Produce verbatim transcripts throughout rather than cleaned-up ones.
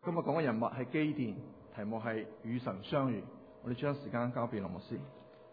今日講嘅人物係基甸，題目係與神相遇。我哋將時間交俾羅牧師。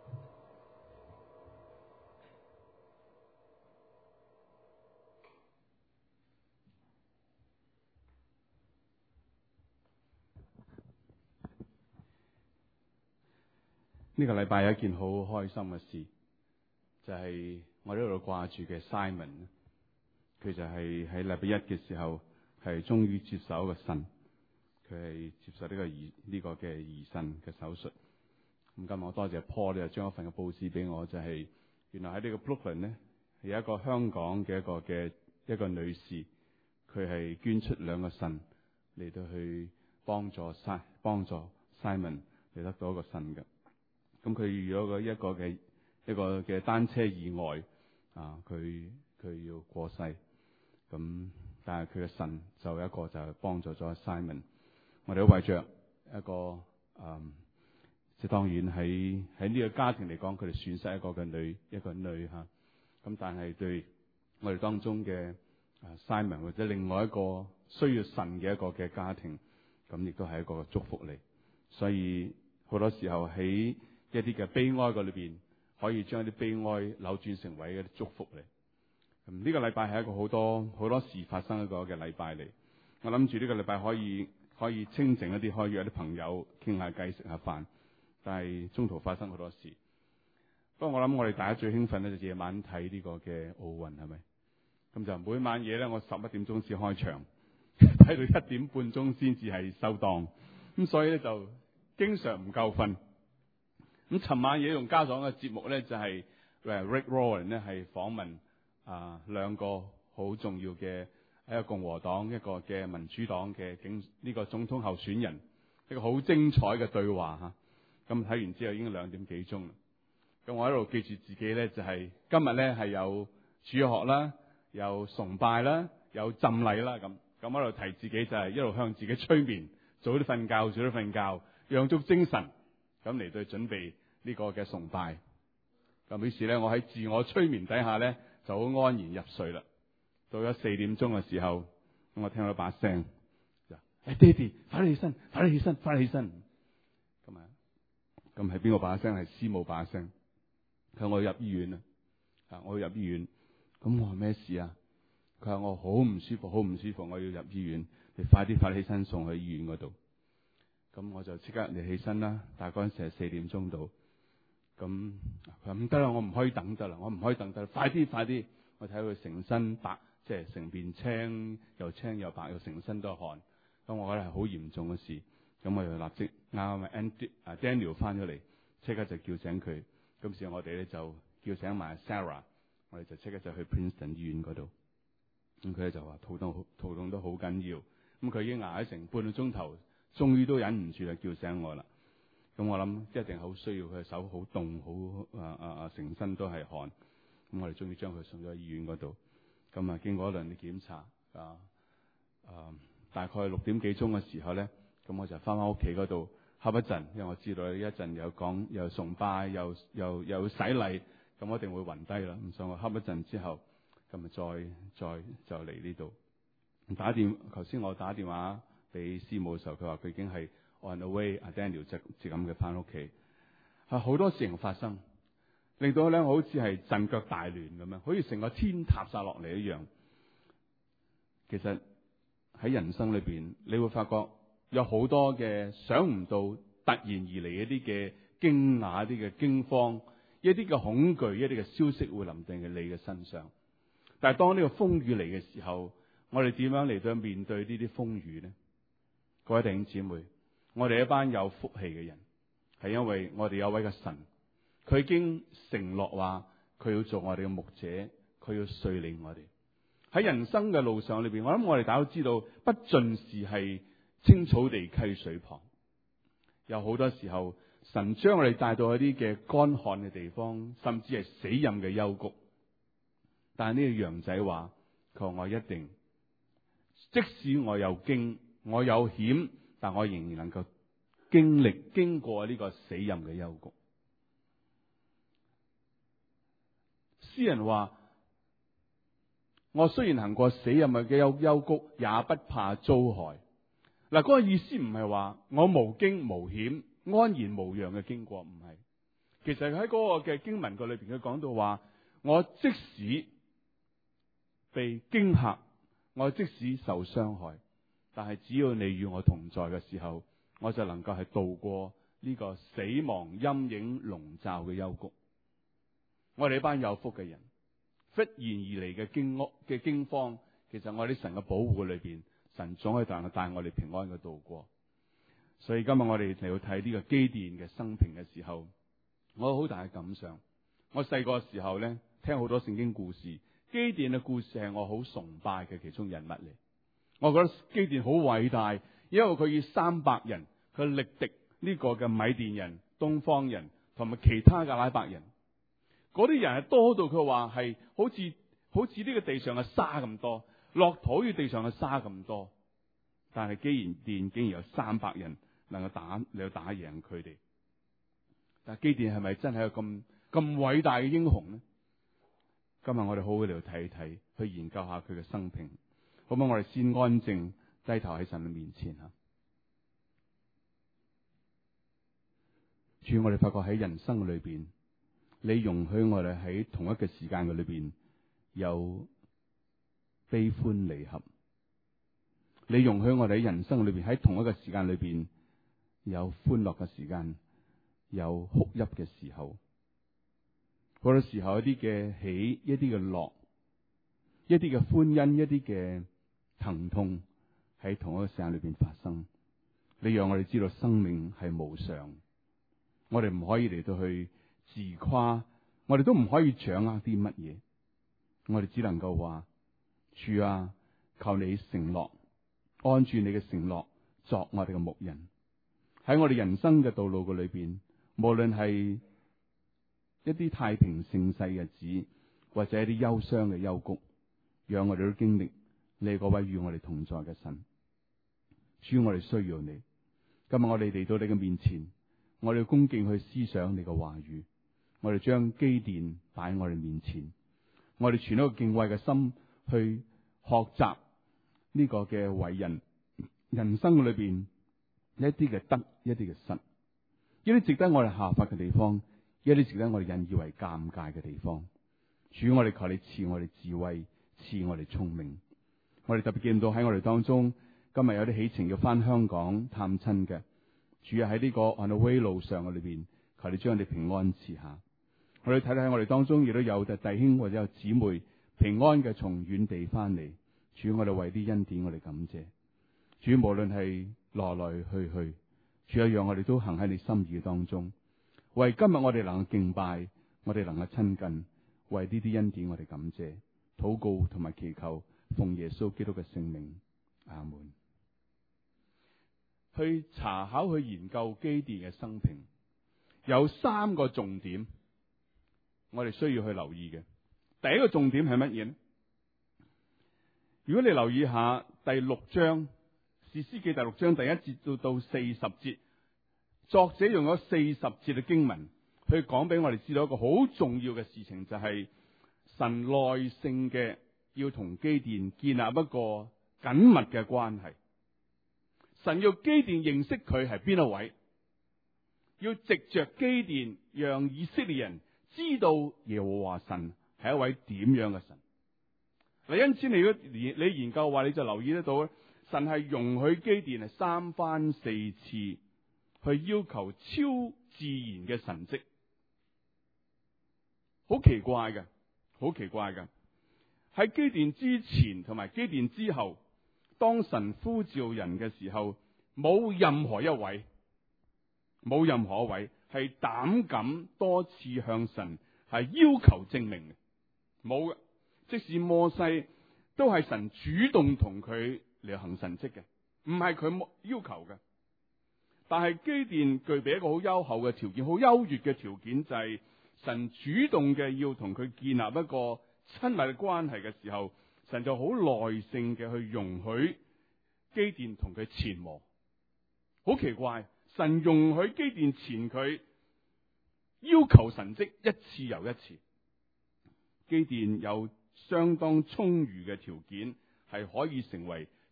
呢個禮拜有一件好開心嘅事，就係、是、我呢度掛住嘅 Simon， 佢就係喺禮拜一嘅時候係終於接受一個腎，佢係接受呢個移呢、這個嘅移腎嘅手術。咁今日我多謝 Paul 咧，將一份嘅報紙俾我，就係、是、原來喺呢個 Brooklyn 咧有一個香港嘅一個嘅一個女士，佢係捐出兩個腎嚟到去幫助 Simon 幫助 Simon 嚟得到一個腎嘅。咁佢遇咗個一個嘅一個嘅單車意外啊，佢佢要過世，咁但係佢嘅腎就一個就係幫助咗 Simon。我哋都為着一個嗯，即係當然喺喺呢個家庭嚟講，佢哋損失一個嘅女一個女吓，咁但係對我哋當中嘅啊 Simon 或者另外一個需要腎嘅一個嘅家庭，咁亦都係一個祝福嚟。所以好多時候喺一啲嘅悲哀嘅裏邊，可以將一啲悲哀扭轉成為一啲祝福嚟。咁、這、呢個禮拜係一個好多好多事發生一個嘅禮拜嚟。我諗住呢個禮拜可以可以清靜一啲，可以約啲朋友傾下偈食下飯。但係中途發生好多事。不過我諗我哋大家最興奮咧就夜晚睇呢個嘅奧運係咪？咁就每晚嘢咧，我十一點鐘先開場，睇到一點半鐘先至係收檔。咁所以咧就經常唔夠瞓。咁尋晚嘢用家長嘅節目咧就係、是、誒 Rick Warren 咧係訪問啊兩個好重要嘅一個共和黨一個嘅民主黨嘅警呢個總統候選人，一個好精彩嘅對話嚇。咁睇完之後已經兩點幾鐘啦。咁我喺度記住自己咧就係、是、今日咧係有主學啦，有崇拜啦，有浸禮啦咁。咁喺度提自己就係一路向自己催眠，早啲瞓覺，早啲瞓覺，養足精神。咁嚟到準備呢個嘅崇拜，咁於是咧，我喺自我催眠底下咧，就好安然入睡啦。到咗四點鐘嘅時候，咁我聽到把聲，就誒、哎、爹哋，快啲起身，快啲起身，快啲起身。咁啊，咁係邊個把聲？係師母把聲。佢話我要入醫院啊，啊我要入醫院。咁我話咩事啊？佢話我好唔舒服，好唔舒服，我要入醫院。你快啲，快啲起身送去醫院嗰度。咁我就即刻嚟起身啦，但係嗰陣時係四點鐘到，咁佢話唔得啦，我唔可以等得啦，我唔可以等得啦，快啲快啲！我睇佢成身白，即係成面青，又青又白，又成身都係汗，咁我覺得係好嚴重嘅事，咁我就立即啱啱啊 Daniel 翻咗嚟，即刻就叫醒佢，咁時我哋咧就叫醒埋 Sarah， 我哋就即刻就去 Princeton 醫院嗰度，咁佢咧就話肚痛好，肚痛都好緊要，咁佢已經挨咗成半個鐘頭。終於都忍唔住啦，叫醒我啦。咁我諗一定好需要，佢手好凍，好啊啊啊，成身都係汗。咁我哋終於將佢送咗去醫院嗰度。咁啊，經過一輪嘅檢查啊啊，大概六點幾鐘嘅時候咧，咁我就翻返屋企嗰度瞌一陣，因為我知道一陣又講又崇拜又又又洗禮，咁我一定會暈低啦。咁所以我瞌一陣之後，咁啊再再就嚟呢度打電。頭先我打電話俾師母嘅時候，佢話佢已經係 on the way， 阿 Daniel 即即咁嘅翻屋企。係好多事情發生，令到咧好似係陣腳大亂咁樣，好似成個天塌晒落嚟一樣。其實喺人生裏邊，你會發覺有好多嘅想唔到、突然而嚟一啲嘅驚訝、一啲嘅驚慌、一啲嘅恐懼、一啲嘅消息會臨定喺你嘅身上。但係當呢個風雨嚟嘅時候，我哋點樣嚟到面對呢啲風雨呢？各位弟兄姊妹，我哋一班有福氣嘅人，係因為我哋有位嘅神，佢已經承諾話佢要做我哋嘅牧者，佢要率領我哋喺人生嘅路上裏邊。我諗我哋大家都知道，不盡是係青草地溪水旁，有好多時候神將我哋帶到一啲嘅乾旱嘅地方，甚至係死蔭嘅幽谷。但係呢個羊仔話，佢話我一定，即使我有驚，我有險，但我仍然能夠經歷經過呢個死蔭嘅幽谷。詩人話，我雖然行過死蔭嘅幽幽谷，也不怕遭害。 嗱，嗰個意思唔係話我無驚無險、安然無恙嘅經過，唔係。其實喺嗰個嘅經文個裏邊，佢講到話，我即使被驚嚇，我即使受傷害，但係只要你與我同在嘅時候，我就能夠係度過呢個死亡陰影籠罩嘅幽谷。我哋呢班有福嘅人，忽然而嚟嘅驚屋嘅驚慌，其實我哋神嘅保護裏邊，神總可以帶帶我哋平安嘅度過。所以今日我哋嚟到睇呢個基甸嘅生平嘅時候，我有好大嘅感想。我細個時候咧，聽好多聖經故事，基甸嘅故事係我好崇拜嘅其中人物嚟。我覺得基甸好偉大，因為佢以三百人佢力敵呢個嘅米甸人、東方人同埋其他嘅阿拉伯人。嗰啲人係多到佢話係好似好似呢個地上嘅沙咁多，駱駝與地上嘅沙咁多。但係基甸竟然有三百人能夠打嚟打贏佢哋。但係基甸係咪真係一個咁咁偉大嘅英雄呢？今日我哋好好嚟睇睇，去研究下佢嘅生平。好唔好？我哋先安靜低頭喺神嘅面前吓。主，我哋發覺喺人生裏邊，你容許我哋喺同一個時間嘅裏邊有悲歡離合。你容許我哋喺人生裏邊喺同一個時間裏邊有歡樂嘅時間，有哭泣嘅時候。好多時候一啲嘅喜，一啲嘅樂，一啲嘅歡欣，一啲嘅疼痛喺同一個時間裏邊發生。你讓我哋知道生命係無常，我哋唔可以嚟到去自誇，我哋都唔可以掌握啲乜嘢，我哋只能夠話，主啊，求你承諾，按住你嘅承諾作我哋嘅牧人。喺我哋人生嘅道路嘅裏邊，無論係一啲太平盛世嘅日子，或者一啲憂傷嘅幽谷，讓我哋都經歷你嗰位與我哋同在嘅神。主，我哋需要你。今日我哋嚟到你嘅面前，我哋要恭敬去思想你嘅話語。我哋將基甸擺喺我哋面前，我哋存一個敬畏嘅心去學習呢個嘅為人人生裏邊一啲嘅得，一啲嘅失，一啲值得我哋效法嘅地方，一啲值得我哋引以為尷尬嘅地方。主，我哋求你賜我哋智慧，賜我哋聰明。我哋特別見到喺我哋當中，今日有啲起程要翻香港探親嘅，主要喺呢個 on the way 路上嘅裏邊，求你將你平安賜下。我哋睇睇喺我哋當中亦都有弟兄或者有姊妹平安嘅從遠地翻嚟。主，我哋為啲恩典我哋感謝。主，無論係來來去去，主啊，讓我哋都行喺你心意當中。為今日我哋能夠敬拜，我哋能夠親近，為呢啲恩典我哋感謝，禱告同埋祈求，奉耶穌基督嘅聖名，阿門。去查考去研究基甸嘅生平，有三個重點，我哋需要去留意嘅。第一個重點係乜嘢呢？如果你留意下第六章士師記第六章第一節到到四十節，作者用咗四十節嘅經文去講俾我哋知道一個好重要嘅事情，就係神耐性嘅要同基甸建立一個緊密嘅關係。神要基甸認識佢係邊一位，要藉着基甸讓以色列人知道耶和華神係一位點樣嘅神。嗱，因此你如果你研究話，你就留意得到，神係容許基甸係三番四次去要求超自然嘅神蹟，好奇怪嘅，好奇怪嘅。喺基甸之前同埋基甸之後，當神呼召人嘅時候，冇任何一位，冇任何一位係膽敢多次向神係要求證明嘅，冇嘅。即使摩西都係神主動同佢嚟行神蹟嘅，唔係佢要求嘅。但係基甸具備一個好優厚嘅條件，好優越嘅條件，就係神主動嘅要同佢建立一個親密嘅關係嘅時候，神就好耐性嘅去容許基甸同佢前磨。好奇怪，神容許基甸前佢要求神蹟一次又一次。基甸有相當充裕嘅條件，係可以成為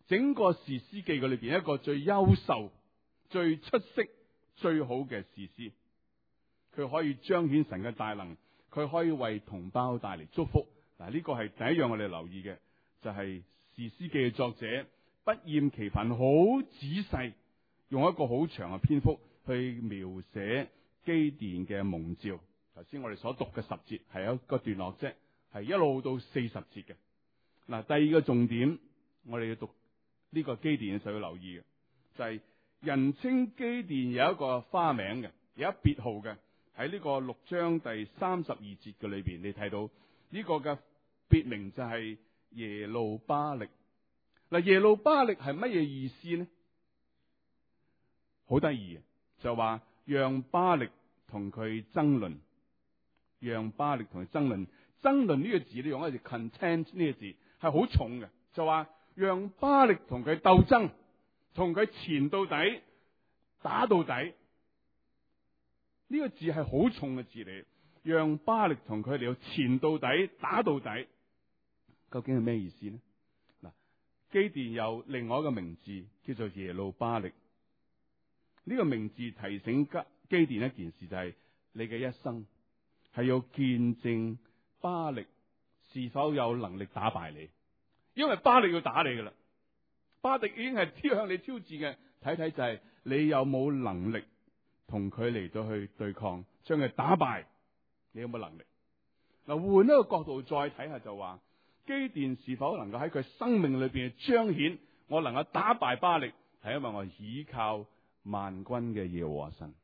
整個士師記嘅裏邊一個最優秀、最出色、最好嘅士師。佢可以彰顯神嘅大能，佢可以為同胞帶嚟祝福。嗱，呢個係第一樣我哋留意嘅，就係士師記嘅作者不厭其煩，好仔細，用一個好長嘅篇幅去描寫基甸嘅蒙召。頭先我哋所讀嘅十節係一個段落啫，係一路到四十節嘅。嗱，第二個重點，我哋要讀呢個基甸嘅時候要留意嘅，就係、是、人稱基甸有一個花名嘅，有一別號嘅，喺呢個六章第三十二節嘅裏邊，你睇到呢個嘅別名就係耶路巴力。嗱，耶路巴力係乜嘢意思呢？好得意嘅，就話讓巴力同佢爭論，讓巴力同佢爭論。爭論呢個字，你用一個 content 呢個字係好重嘅，就話讓巴力同佢鬥爭，同佢纏到底，打到底。呢個字係好重嘅字嚟，讓巴力同佢哋要纏到底，打到底。究竟係咩意思呢？嗱，基甸有另外一個名字叫做耶路巴力。呢個名字提醒基甸一件事，就係你嘅一生係要見證巴力是否有能力打敗你，因為巴力要打你噶啦，巴力已經係挑向你挑戰嘅，睇睇就係你有冇能力同佢嚟到去對抗，將佢打敗，你有冇能力？嗱，換一個角度再睇下就話，基甸是否能夠喺佢生命裏邊彰顯我能夠打敗巴力，係因為我倚靠萬軍嘅耶和華神。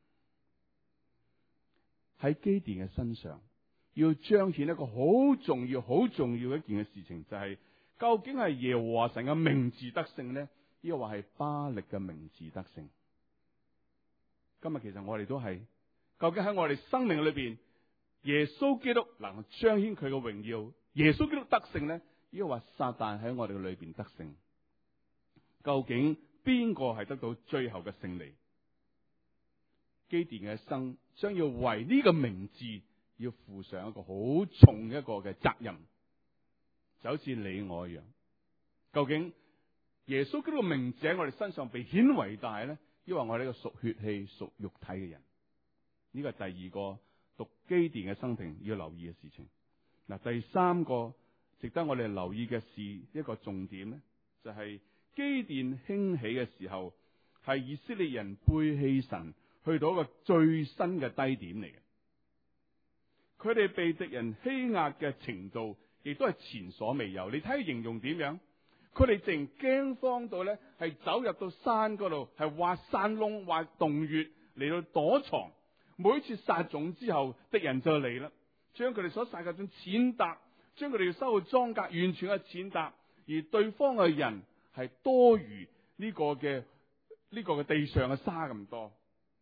喺基甸嘅身上要彰顯一個好重要、好重要一件嘅事情，就係、是、究竟係耶和華神嘅名字得勝呢？抑或係巴力嘅名字得勝？今日其實我哋都係，究竟喺我哋生命裏邊，耶穌基督能夠彰顯佢嘅榮耀，耶穌基督得勝呢？抑或撒旦喺我哋嘅裏邊得勝？究竟邊個係得到最後嘅勝利？基甸嘅一生將要為呢個名字要負上一個好重一個嘅責任，就好似你我一樣。究竟耶穌基督嘅名字喺我哋身上被顯為大呢？抑或我哋一個屬血氣、屬肉體嘅人？呢個係第二個讀基甸嘅生平要留意嘅事情。嗱，第三個值得我哋留意嘅事，一個重點呢，就係、是、基甸興起嘅時候，係以色列人背棄神去到一個最新嘅低點嚟嘅。佢哋被敵人欺壓嘅程度，亦都係前所未有。你睇下形容點樣？佢哋淨驚慌到咧，係走入到山嗰度，係挖山窿、挖洞穴嚟到躲藏。每次撒種之後，敵人就嚟啦，將佢哋所撒嘅種踐踏，將佢哋要收嘅莊稼完全係踐踏，而對方嘅人係多於呢個嘅呢、呢個嘅地上嘅沙咁多。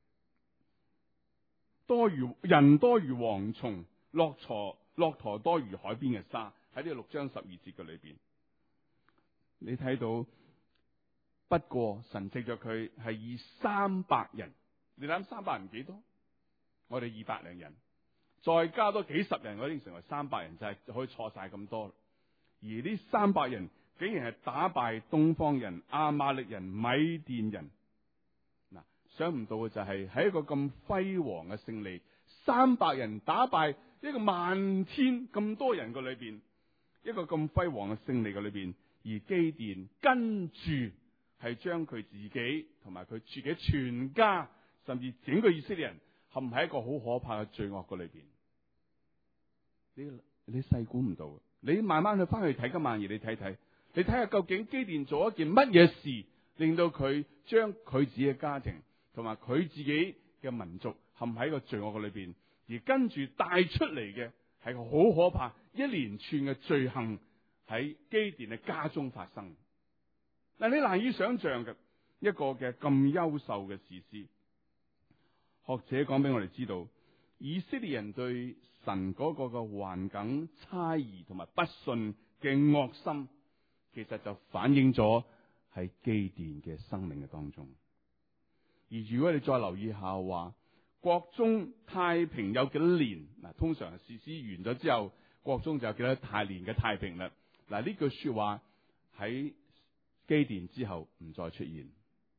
多如人多如蝗蟲，駱駝駱駝多如海邊嘅沙。喺呢個六章十二節嘅裏邊，你睇到，不過神藉着佢係以三百人，你諗三百人幾多？我哋二百零人，再加多幾十人，我已經成為三百人，就係可以錯晒咁多。而呢三百人竟然係打敗東方人、亞瑪力人、米甸人。想唔到嘅就係喺一個咁輝煌嘅勝利，三百人打敗一個萬千咁多人嘅裏邊，一個咁輝煌嘅勝利嘅裏邊，而基甸跟住係將佢自己同埋佢自己全家，甚至整個以色列人陷喺一個好可怕嘅罪惡嘅裏邊。你你細估唔到，你慢慢去翻去睇今晚嘢，你睇睇，你睇下究竟基甸做一件乜嘢事，令到佢將佢自己嘅家庭同埋佢自己嘅民族陷喺個罪惡嘅裏邊，而跟住帶出嚟嘅係個好可怕一連串嘅罪行喺基甸嘅家中發生。嗱，你難以想象嘅一個嘅咁優秀嘅士師。學者講俾我哋知道，以色列人對神嗰個嘅環境猜疑同埋不信嘅惡心，其實就反映咗喺基甸嘅生命嘅當中。而如果你再留意下話，國中太平有幾多年？嗱，通常士師完咗之後，國中就有幾多太年嘅太平啦。嗱，呢句說話喺基甸之後唔再出現，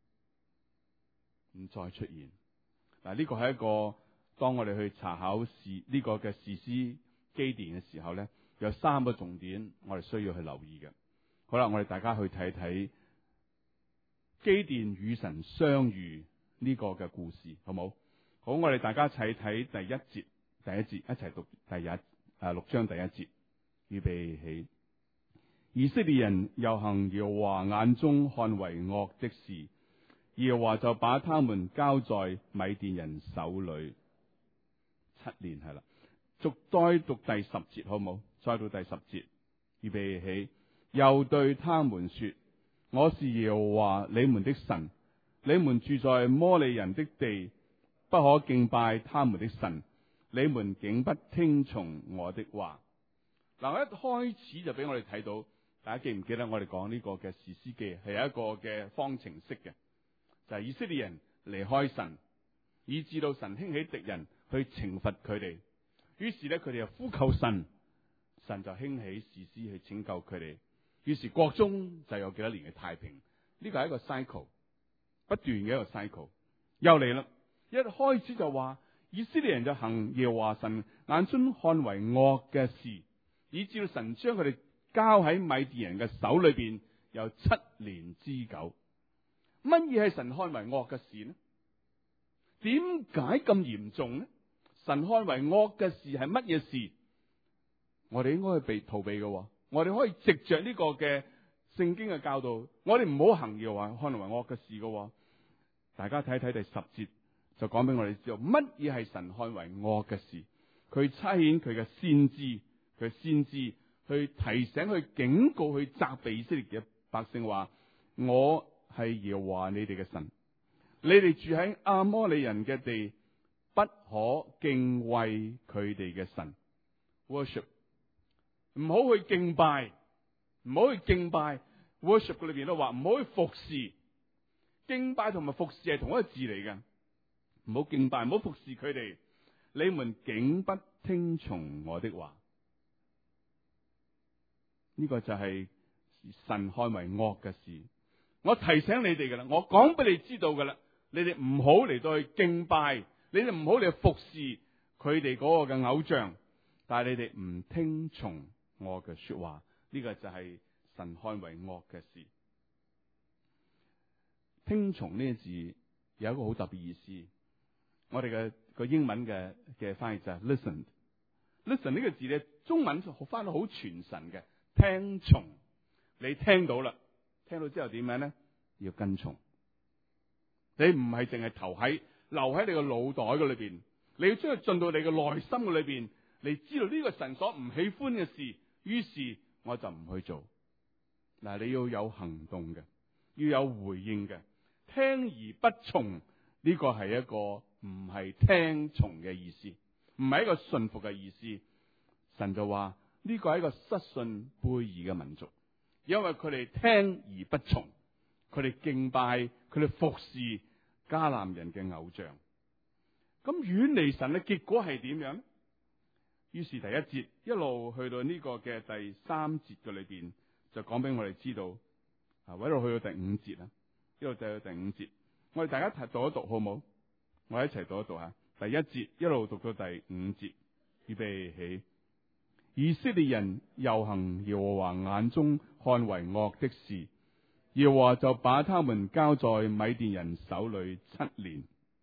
唔再出現。嗱，呢個係一個當我哋去查考事呢個嘅士師基甸嘅時候咧，有三個重點我哋需要去留意嘅。好啦，我哋大家去睇睇基甸與神相遇呢個嘅故事，好冇？好，我哋大家一齊睇第一節，第一節一齊讀第一啊六章第一節，預備起。以色列人又行耶和華眼中看為惡的事，耶和華就把他們交在米甸人手裏。七年係啦，續再讀第十節好冇？再到第十節，預備起。又對他們說：我是耶和華你們的神，你們住在摩利人的地，不可敬拜他們的神，你們竟不聽從我的話。嗱，我一開始就俾我哋睇到。大家記唔記得我哋講呢個嘅士師記係有一個嘅方程式嘅，就係、是、以色列人離開神，以致到神興起敵人去懲罰佢哋。於是咧，佢哋就呼求神，神就興起士師去拯救佢哋。於是國中就有幾多年嘅太平。呢個係一個 cycle， 不斷嘅一個 cycle。又嚟啦，一開始就話以色列人就行耶和華神眼中看為惡嘅事，以致到神將佢哋交喺米甸人嘅手裏邊，有七年之久。乜嘢係神看為惡嘅事呢？點解咁嚴重呢？神看為惡嘅事係乜嘢事？我哋應該去避逃避嘅。我哋可以藉着呢個嘅聖經嘅教導，我哋唔好行耶和華看為惡嘅事嘅。大家睇睇第十節，就講俾我哋知道乜嘢係神看為惡嘅事。佢差遣佢嘅先知，佢先知。去提醒、去警告、去責備以色列嘅百姓話：我係耶和華你哋嘅神，你哋住喺亞摩利人嘅地，不可敬畏佢哋嘅神。worship 唔好去敬拜，唔好去敬拜。worship 裏邊都話唔好去服侍，敬拜同埋服侍係同一個字嚟嘅。唔好敬拜，唔好服侍佢哋。你們竟不聽從我的話。呢個就係神看為惡嘅事。我提醒你哋噶啦，我講俾你知道噶啦，你哋唔好嚟到去敬拜，你哋唔好嚟服侍佢哋嗰個嘅偶像，但係你哋唔聽從我嘅說話，呢個就係神看為惡嘅事。聽從呢個字有一個好特別意思，我哋嘅個英文嘅嘅翻譯就係 listen。listen 呢個字咧，中文翻到好傳神嘅。聽從，你聽到啦，聽到之後點樣咧？要跟從。你唔係淨係投喺留喺你個腦袋嘅裏邊，你要將佢進到你嘅內心嘅裏邊，你知道呢個神所唔喜歡嘅事，於是我就唔去做。嗱，你要有行動嘅，要有回應嘅。聽而不從，呢個係一個唔係聽從嘅意思，唔係一個順服嘅意思。神就話。呢個係一個失信背義嘅民族，因為佢哋聽而不從，佢哋敬拜，佢哋服侍迦南人嘅偶像。咁遠離神嘅結果係點樣？於是第一節一路去到呢個嘅第三節嘅裏邊，就講俾我哋知道，啊，一路去到第五節啦，一路就到第五節，我哋大家一齊讀一讀好唔好？我哋一齊讀一讀吓，第一節一路讀到第五節，預備起。以色列人又行耶和華眼中看為惡的事，耶和華就把他們交在米甸人手裏七年。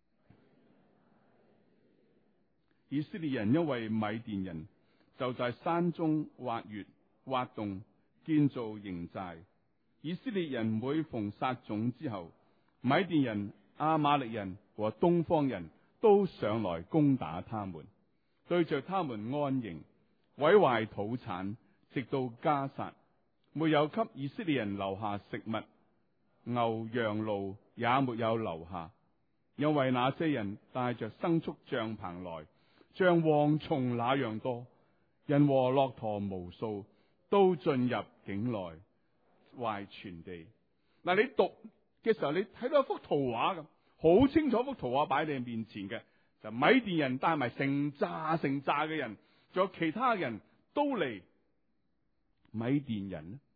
以色列人因為米甸人，就在山中挖穴、挖洞，建造營寨。以色列人每逢撒種之後，米甸人、亞瑪力人和東方人都上來攻打他們，對着他們安營，毀壞土產，直到加撒，沒有給以色列人留下食物，牛羊驢也沒有留下，因為那些人帶着牲畜帳篷來，像蝗蟲那樣多，人和駱駝無數，都進入境內，壞全地。嗱，你讀嘅時候，你睇到一幅圖畫咁，好清楚，幅圖畫擺喺你面前嘅，就米甸人帶埋成扎成扎嘅人。仲有其他人都嚟，米甸人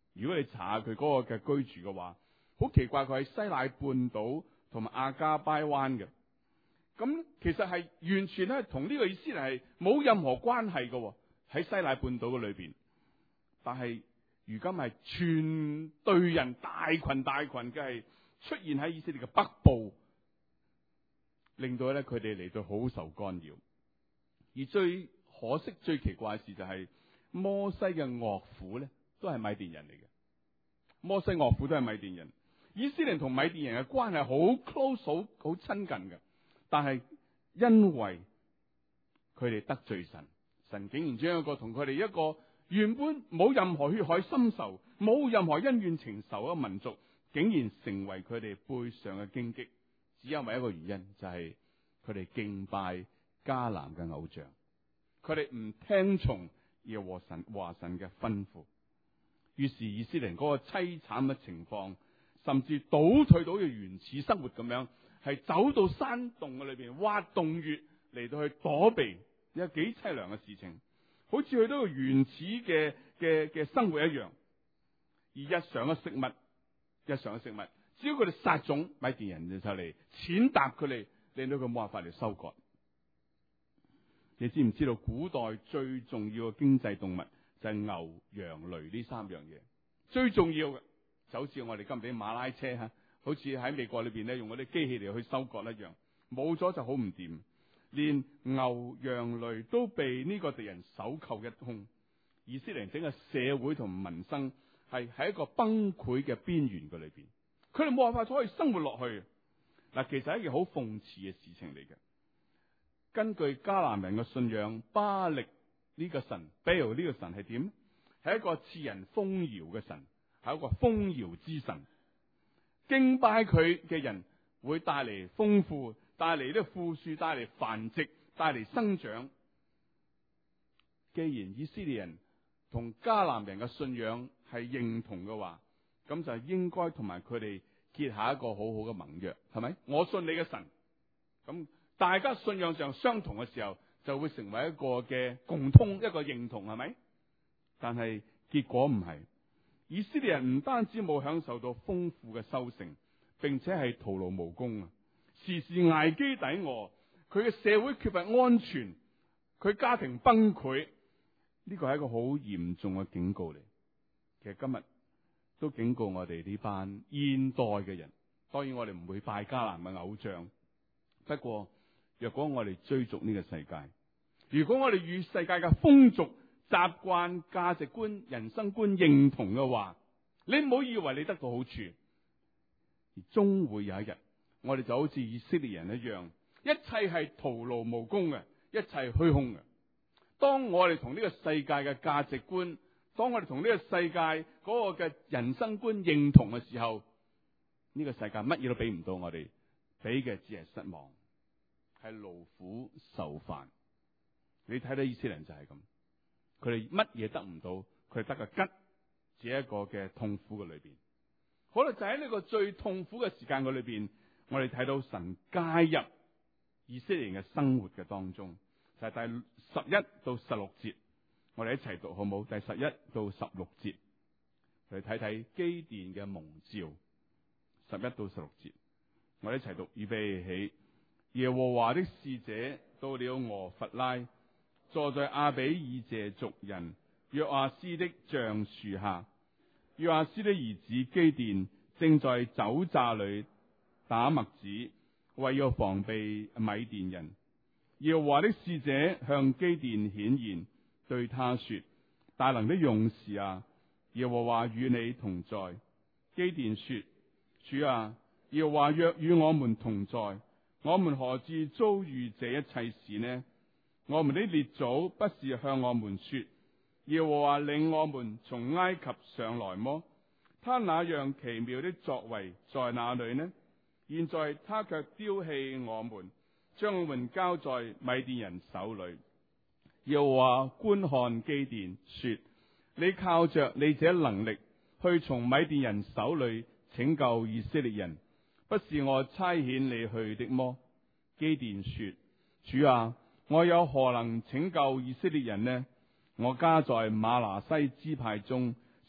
如果你查下佢嗰個嘅居住嘅話，好奇怪，佢喺西乃半島同埋亞加巴灣嘅。咁其實係完全咧同呢個以色列係冇任何關係嘅，喺西乃半島嘅裏邊。但係如今係全隊人大群大群嘅係出現喺以色列嘅北部，令到咧佢哋嚟到好受干擾。而最可惜、最奇怪嘅事就係、是、摩西嘅岳父咧，都係米甸人嚟嘅。摩西岳父都係米甸人，以色列同米甸人嘅關係好 close、好好親近嘅。但係因為佢哋得罪神，神竟然將一個同佢哋一個原本冇任何血海深仇、冇任何恩怨情仇嘅民族，竟然成為佢哋背上嘅荊棘，只因為一個原因，就係佢哋敬拜迦南嘅偶像，佢哋唔聽從耶和神華神嘅吩咐，於是以色列人嗰個淒慘嘅情況，甚至倒退到嘅原始生活咁樣，係走到山洞嘅裏邊挖洞穴嚟到去躲避，有幾淒涼嘅事情，好似去到個原始嘅嘅嘅生活一樣。而日常嘅食物，日常嘅食物，只要佢哋撒種，米甸人就嚟踐踏佢哋，令到佢冇辦法嚟收割。你知唔知道古代最重要嘅經濟動物就係牛、羊、驢呢三樣嘢，最重要嘅就好似我哋今日啲馬拉車吓，好似喺美國裏邊咧用嗰啲機器嚟去收割一樣，冇咗就好唔掂。連牛、羊、驢都被呢個敵人收購一空，以色列整個社會同民生係喺一個崩潰嘅邊緣嘅裏邊，佢哋冇辦法可以生活落去。嗱，其實係一件好諷刺嘅事情嚟嘅。根據迦南人嘅信仰，巴力呢個神 Baal 呢個神係點？係一個賜人豐饒嘅神，係一個豐饒之神。敬拜佢嘅人會帶嚟豐富，帶嚟啲富庶，帶嚟繁殖，帶嚟生長。既然以色列人同迦南人嘅信仰係認同嘅話，咁就應該同埋佢哋結下一個好好嘅盟約，係咪？我信你嘅神，咁大家信仰上相同嘅時候，就會成為一個嘅共通，一個認同，係咪？但係結果唔係，以色列人唔單止冇享受到豐富嘅收成，並且係徒勞無功啊！時時挨飢抵餓，佢嘅社會缺乏安全，佢家庭崩潰，呢個係一個好嚴重嘅警告嚟。其實今日都警告我哋呢班現代嘅人，當然我哋唔會拜迦南嘅偶像，不過若果我哋追逐呢個世界，如果我哋與世界嘅風俗習慣、價值觀、人生觀認同嘅話，你唔好以為你得到好處，而終會有一日，我哋就好似以色列人一樣，一切係徒勞無功嘅，一切係虛空嘅。當我哋同呢個世界嘅價值觀，當我哋同呢個世界嗰個嘅人生觀認同嘅時候，呢個世界乜嘢都俾唔到我哋，俾嘅只係失望，係勞苦受煩。你睇到以色列人就係咁，佢哋乜嘢得唔到，佢哋得個吉，只係一個嘅痛苦嘅裏邊。可能就喺呢個最痛苦嘅時間嘅裏邊，我哋睇到神介入以色列人嘅生活嘅當中，就係第十一到十六節，我哋一齊讀好冇？第十一到十六節，嚟睇睇基甸嘅蒙召。十一到十六節，我哋一齊讀，預備起。耶和華的使者到了俄弗拉，坐在亞比以謝族人約亞斯的橡樹下。約亞斯的兒子基甸正在酒榨裏打麥子，為要防備米甸人。耶和華的使者向基甸顯現，對他說：大能的勇士啊，耶和華與你同在。基甸說：主啊，耶和華若與我們同在，我們何至遭遇這一切事呢？我們的列祖不是向我們說，耶和華領我們從埃及上來麼？他那樣奇妙的作為在哪裏呢？現在他卻丟棄我們，將我們交在米甸人手裏。耶和華觀看基甸，說：你靠着你這能力去從米甸人手裏拯救以色列人，不是我差遣你去的麼？基甸說：主啊，我有何能拯救以色列人呢？我家在瑪拿西支派中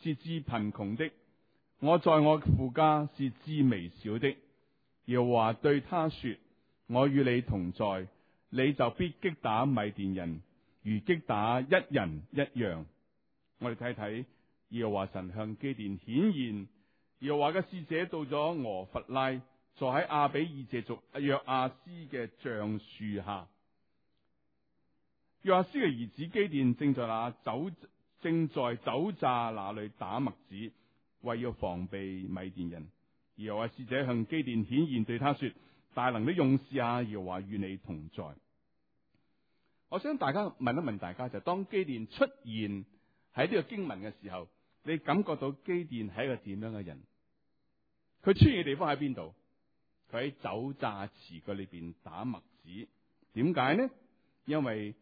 是至貧窮的，我在我父家是至微小的。耶和華對他說：我與你同在，你就必擊打米甸人，如擊打一人一樣。我哋睇睇耶和華神向基甸顯現，耶和華嘅使者到咗俄弗拉，坐喺亞比以謝族約亞斯嘅橡樹下。約亞斯嘅兒子基甸正在那酒正在酒榨那裏打麥子，為要防備米甸人。耶和華使者向基甸顯現，對他說：大能的勇士啊，耶和華與你同在。我想大家問一問大家，就當基甸出現喺呢個經文嘅時候，你感覺到基甸係一個點樣嘅人？佢出現嘅地方喺邊度？佢喺酒榨池嘅裏邊打麥子。點解呢？因為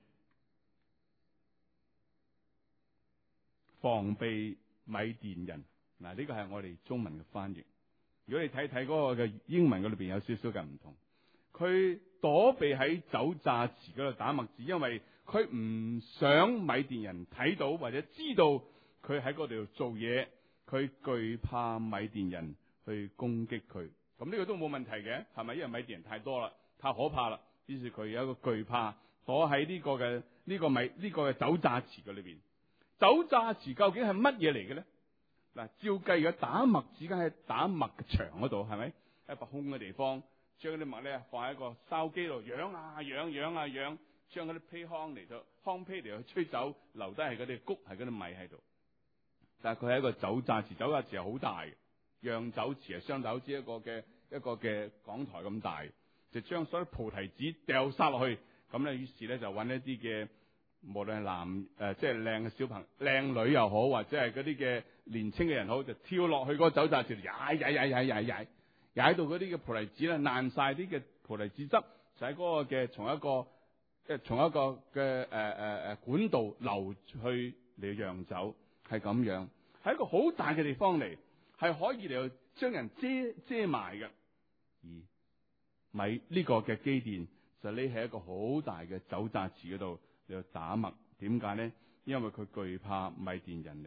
防備米甸人。嗱，呢個係我哋中文嘅翻譯。如果你睇睇嗰個嘅英文嗰裏邊有少少嘅唔同，佢躲避喺酒榨池嗰度打麥子，因為佢唔想米甸人睇到或者知道佢喺嗰度做嘢，佢懼怕米甸人去攻擊佢。咁呢個都冇問題嘅，係咪？因為米甸人太多啦，太可怕啦，於是佢有一個懼怕，躲喺呢個嘅呢個米呢個嘅酒榨池嘅裏邊。酒榨池究竟係乜嘢嚟嘅咧？嗱，照計嘅打麥子梗係打麥嘅場嗰度，係咪？喺個空嘅地方，將啲麥咧放喺個筲箕度，揚啊揚，揚啊揚，將嗰啲秕糠嚟到糠秕嚟去吹走，留低係嗰啲穀，係嗰啲米喺度。但係佢係一個酒榨池，酒榨池係好大嘅，釀酒池係相當好似一個嘅一個嘅講台咁大，就將所有菩提子掉晒落去，咁咧於是咧就揾一啲嘅。無論係男誒、呃，即係靚嘅小朋友、靚女又好，或者係嗰啲嘅年青嘅人好，就跳落去嗰個酒榨池，踩踩踩踩踩踩，踩到嗰啲嘅菩提子咧爛晒，啲嘅菩提子汁就喺嗰個嘅從一個即係從一個嘅誒誒誒管道流去嚟釀酒，係咁樣，係一個好大嘅地方嚟，係可以嚟將人遮遮埋嘅。而米呢個嘅基甸就匿喺一個好大嘅酒榨池嗰度。要打麥，點解呢？因為佢懼怕米甸人嚟。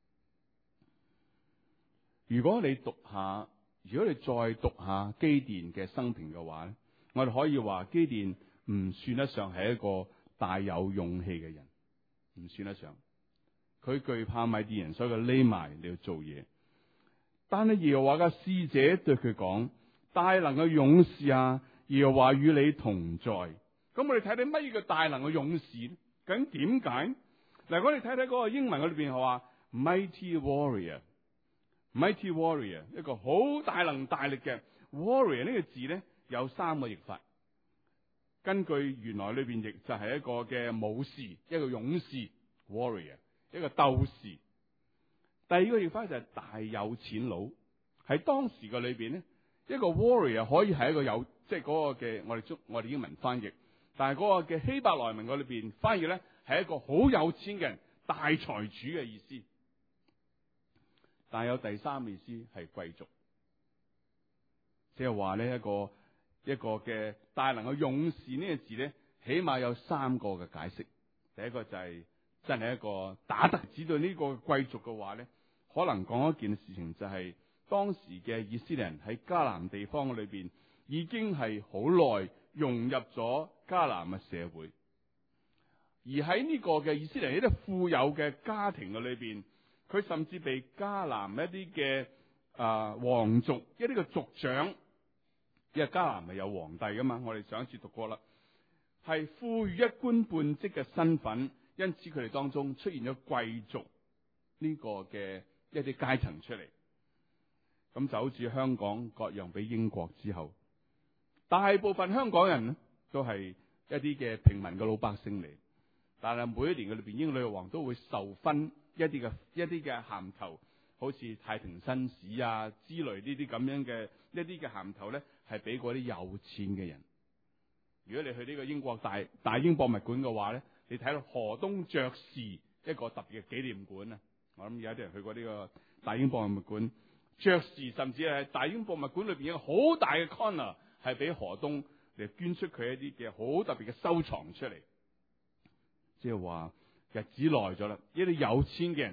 如果你讀下，如果你再讀下基甸嘅生平嘅話咧，我哋可以話基甸唔算得上係一個大有勇氣嘅人，唔算得上。佢懼怕米甸人，所以佢匿埋嚟做嘢。但係耶和華嘅使者對佢講：大能嘅勇士啊，耶和華與你同在。咁我哋睇睇乜嘢叫大能嘅勇士咧？究竟點解？嗱，我哋睇睇嗰個英文嗰裏邊係話 mighty warrior，mighty warrior 一個好大能大力嘅 warrior 呢個字咧有三個譯法。根據原來裏邊譯就係一個嘅武士，一個勇士 warrior， 一個鬥士。第二個譯法就係大有錢佬。喺當時嘅裏邊咧，一個 warrior 可以係一個有即係嗰個嘅我哋中我哋英文翻譯。但係嗰個嘅希伯來文嗰裏邊翻譯咧，係一個好有錢嘅人、大財主嘅意思。但係有第三個意思係貴族，即係話呢一個一個嘅大能嘅勇士呢個字咧，起碼有三個嘅解釋。第一個就係、是、真係一個打得指對呢個貴族嘅話咧，可能講一件事情就係、是、當時嘅以色列人喺迦南地方裏邊已經係好耐融入咗迦南嘅社會，而喺呢個嘅以色列人一啲富有嘅家庭嘅裏邊，佢甚至被迦南一啲嘅啊皇族一啲嘅族長，因為迦南係有皇帝噶嘛，我哋上一次讀過啦，係賦予一官半職嘅身份，因此佢哋當中出現咗貴族呢個嘅一啲階層出嚟，咁就好似香港割讓俾英國之後。大部分香港人呢都係一啲嘅平民嘅老百姓嚟，但係每一年嘅裏邊，英女王都會受分一啲嘅一啲嘅銜頭，好似太平紳士啊之類呢啲咁樣嘅一啲嘅銜頭咧，係俾嗰啲有錢嘅人。如果你去呢個英國大大英博物館嘅話咧，你睇到河東爵士一個特別嘅紀念館啊，我諗有啲人去過呢個大英博物館，爵士甚至係大英博物館裏邊有好大嘅 corner。係俾河東嚟捐出佢一啲嘅好特別嘅收藏出嚟，即係話日子耐咗啦，一啲有錢嘅人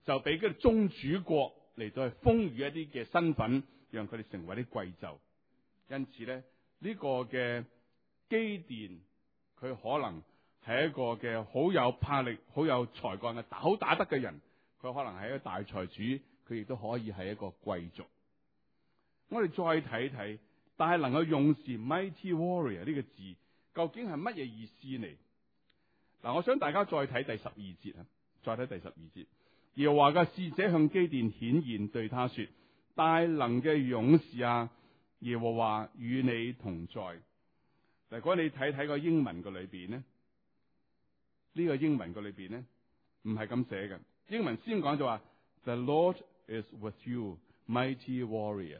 就俾嗰啲宗主國嚟到去封予一啲嘅身份，讓佢哋成為啲貴胄。因此咧，呢、這個嘅基甸，佢可能係一個嘅好有魄力、好有才幹嘅好打得嘅人，佢可能係一個大財主，佢亦都可以係一個貴族。我哋再睇睇，但係能夠用是 mighty warrior 呢個字，究竟係乜嘢意思嚟？嗱，我想大家再睇第十二節啊，再睇第十二節。耶和華嘅使者向基甸顯現，對他說：大能嘅勇士啊，耶和華與你同在。如果你睇睇個英文個裏邊呢，呢、這個英文個裏邊呢，唔係咁寫嘅。英文先講就話 The Lord is with you, mighty warrior。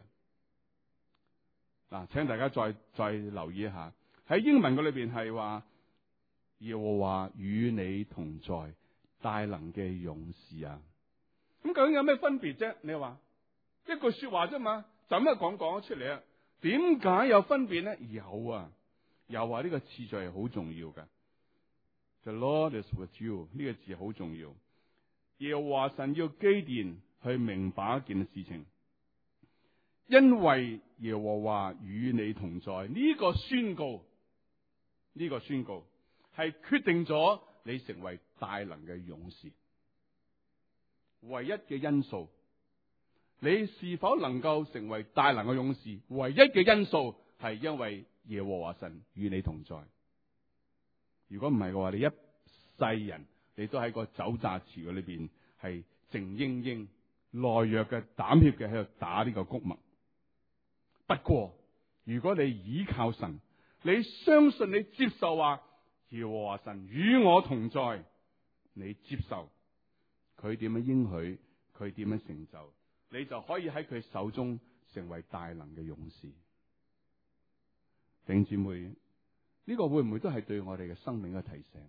嗱，請大家再再留意一下，喺英文個裏邊係話耶和華與你同在，大能嘅勇士啊。咁究竟有咩分別啫？你話一句說話啫嘛，就咁樣講講咗出嚟啊？點解有分別呢？有啊，有啊，呢個次序係好重要嘅。The Lord is with you 呢個字好重要。耶和華神要基甸去明白一件事情，因為耶和華與你同在，呢個宣告，呢個宣告係決定咗你成為大能嘅勇士。唯一嘅因素，你是否能夠成為大能嘅勇士？唯一嘅因素係因為耶和華神與你同在。如果唔係嘅話，你一世人你都喺個酒榨池嘅裏邊係靜英英、懦弱嘅、膽怯嘅喺度打呢個穀物。不過，如果你倚靠神，你相信你接受話耶和華神與我同在，你接受佢點樣應許，佢點樣成就，你就可以喺佢手中成為大能嘅勇士。弟兄姊妹，呢個會唔會都係對我哋嘅生命嘅提醒？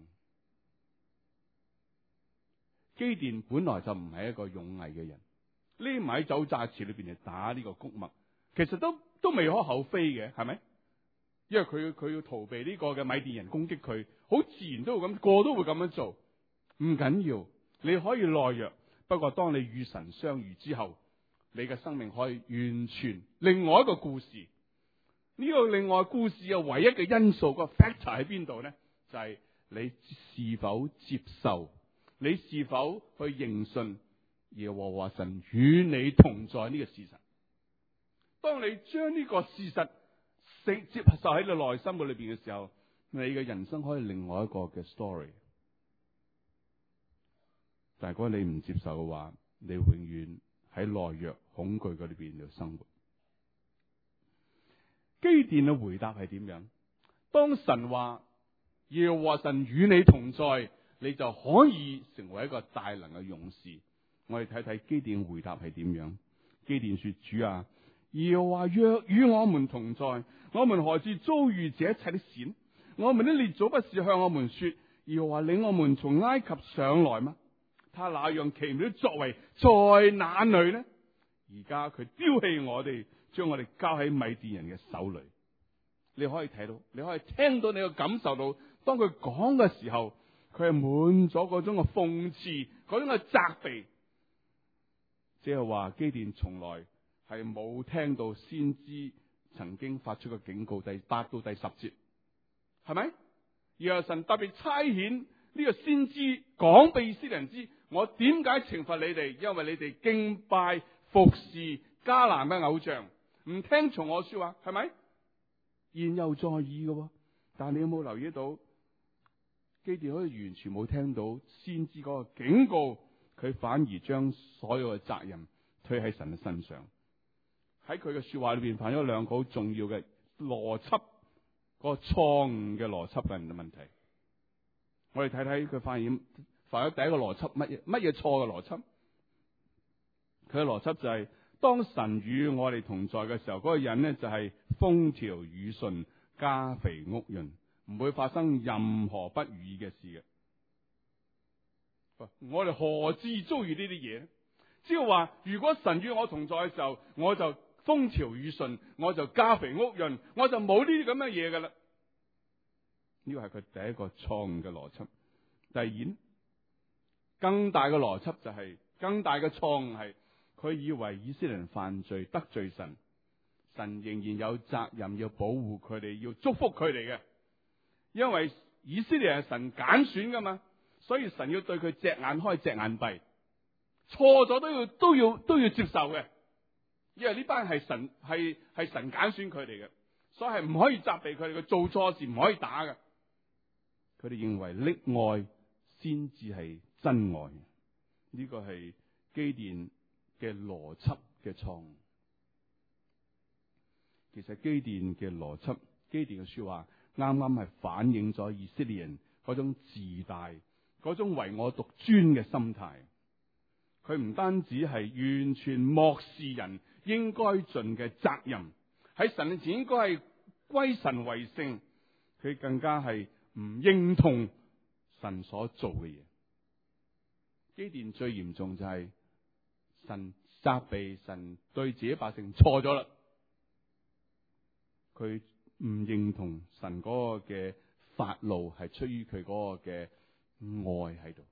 基甸本來就唔係一個勇毅嘅人，匿埋喺酒榨池裏邊嚟打呢個穀物，其實都都未可厚非嘅，係咪？因為佢佢要逃避呢個嘅米甸人攻擊佢，好自然都會咁，個都會咁樣做。唔緊要，你可以懦弱，不過當你與神相遇之後，你嘅生命可以完全另外一個故事。呢個另外故事嘅唯一嘅因素，個 factor 喺邊度呢？就係你是否接受，你是否去認信耶和華神與你同在呢個事實。當你將呢個事實接受喺你內心嘅裏邊嘅時候，你嘅人生可以另外一個嘅 story。但係如果你唔接受嘅話，你永遠喺懦弱恐懼嗰裏邊度生活。基甸嘅回答係點樣？當神話耶和華神與你同在，你就可以成為一個大能嘅勇士。我哋睇睇基甸回答係點樣。基甸說：主啊，耶和華若與我們同在，我們何至遭遇這一切的事？我們的列祖不是向我們說，耶和華領我們從埃及上來嗎？他那樣奇妙的作為在哪裏呢？而家佢丟棄我哋，將我哋交喺米甸人嘅手裏。你可以睇到，你可以聽到，你可以感受到，當佢講嘅時候，佢係滿咗嗰種嘅諷刺，嗰種嘅責備。即係話基甸從來係冇聽到先知曾經發出嘅警告，第八到第十節，係咪？而神特別差遣呢個先知講俾以色列人知，我點解懲罰你哋？因為你哋敬拜服侍迦南嘅偶像，唔聽從我說話，係咪？言猶在耳嘅，但係你有冇留意到基甸可以完全冇聽到先知嗰個警告，佢反而將所有嘅責任推喺神嘅身上。喺佢嘅說話裏邊犯咗兩個好重要嘅邏輯，個錯誤嘅邏輯嘅問題。我哋睇睇佢犯咗犯咗第一個邏輯乜嘢乜嘢錯嘅邏輯？佢嘅邏輯就係、是、當神與我哋同在嘅時候，嗰、那個人呢就係風調雨順、家肥屋潤，唔會發生任何不如意嘅事嘅。我哋何至遭遇呢啲嘢？只要話如果神與我同在嘅時候，我就風調雨順，我就家肥屋潤，我就冇呢啲咁嘅嘢噶啦。呢個係佢第一個錯誤嘅邏輯。第二，更大嘅邏輯就係更大嘅錯誤係佢以為以色列人犯罪得罪神，神仍然有責任要保護佢哋，要祝福佢哋嘅。因為以色列係神揀選噶嘛，所以神要對佢隻眼開隻眼閉，錯咗都要都要都要接受嘅。因為呢班係神係係神揀選佢哋嘅，所以係唔可以責備佢哋嘅，做錯事唔可以打嘅。佢哋認為溺愛先至係真愛，呢個係基甸嘅邏輯嘅錯誤。其實基甸嘅邏輯，基甸嘅說話啱啱係反映咗以色列人嗰種自大、嗰種唯我獨尊嘅心態。佢唔單止係完全漠視人應該盡嘅責任，喺神面前應該係歸神為聖，佢更加係唔認同神所做嘅嘢。基甸最嚴重就係神責備神對自己百姓錯咗啦，佢唔認同神嗰個嘅發怒係出於佢嗰個嘅愛喺度。